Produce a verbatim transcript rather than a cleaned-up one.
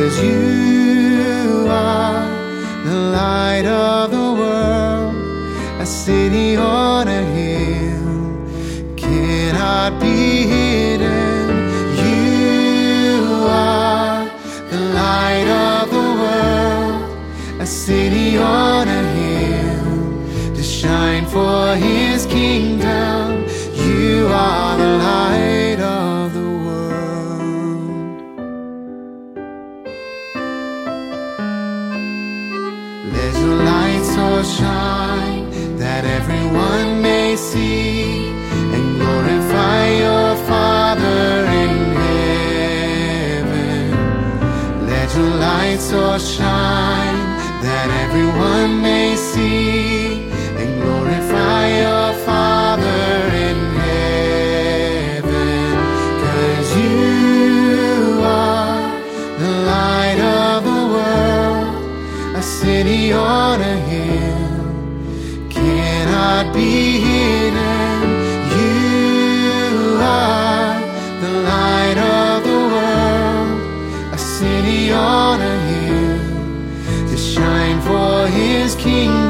'cause you are the light of the world, a city on a hill cannot be hidden. You are the light of the world, a city on a hill to shine for His kingdom. You are the light of the world. Let your light so shine that everyone may see and glorify your Father in heaven. Let your light so shine that everyone may see and glorify your Father in heaven. 'Cause you are the light of the world, a city on a hill cannot be hidden. You are the light of the world, a city on a hill to shine for His kingdom.